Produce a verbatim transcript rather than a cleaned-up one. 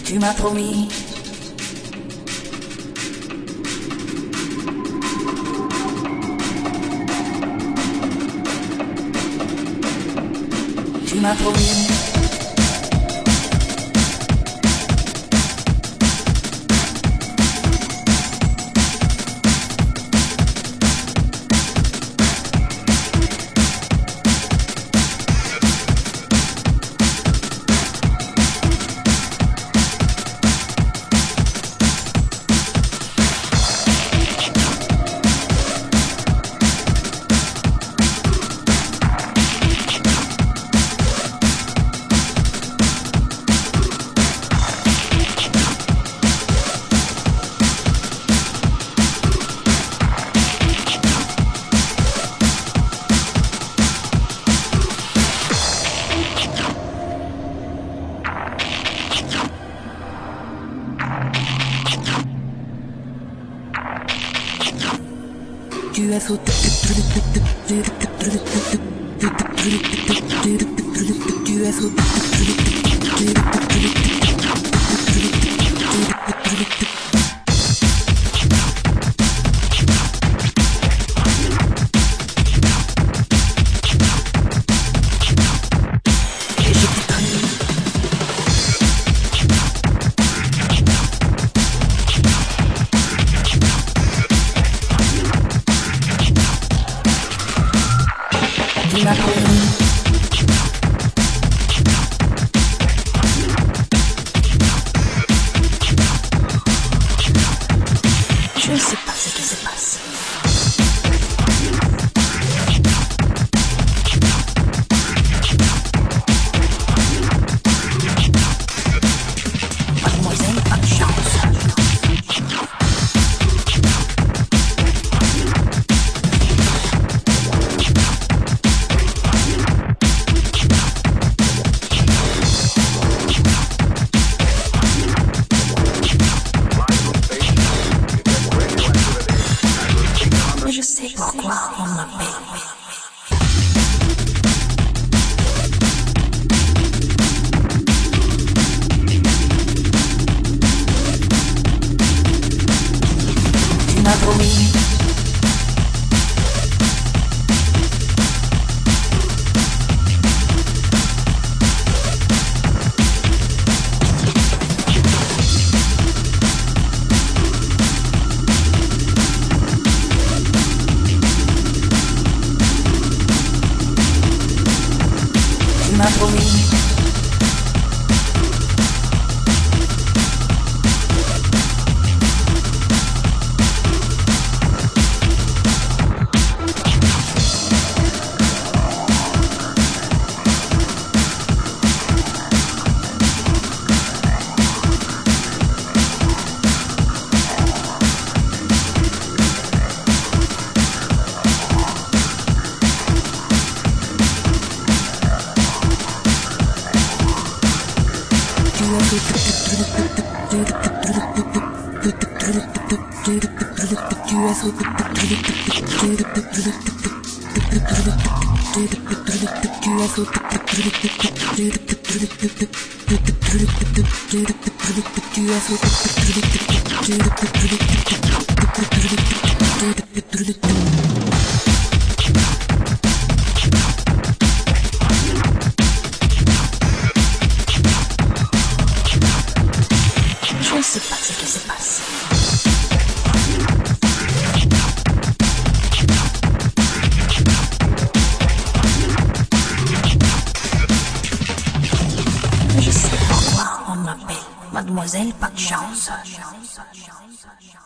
Tu m'as promis. Tu m'as promis. Tu as sauté. Tu as sauté. Tu m'as promis. Je ne sais pas ce qui se passe. Mademoiselle, pas de chance. Je sais pourquoi on m'appelle. Tu m'as promis. Tu m'as promis. Tu as sauté. Tu as sauté. Je ne sais pas ce qui se passe. Je sais pourquoi on m'appelle Mademoiselle pas de chance.